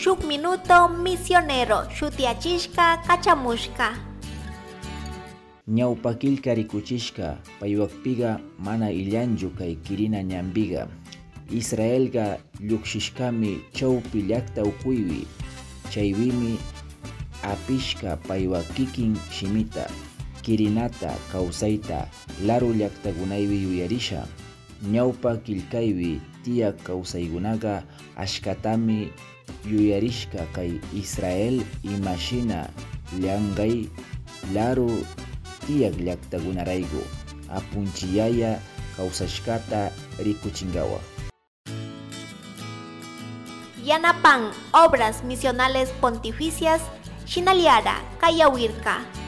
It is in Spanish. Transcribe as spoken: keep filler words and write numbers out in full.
shuk minuto misionero shutiachishka kachamushka. Ñawpa kilka rikuchishka paywakpiga mana illanchu kay kirina ñampiga. Israelga llukshishkami chawpi llakta ukuypi, chaywimi apishka paywa kikin shimita, kirinata kawsayta laru llaktakunaypi yuyarisha. Ñawpa kilkaypi tiyak kawsaykunaqa ashkatami yuyarishka kay Israel imashina llankay laru tiyak llaktakunarayku apunchiyaya kawsashkata rikuchinkawa. Yanapan Obras Misionales Pontificias Shinaliara Kayawirka.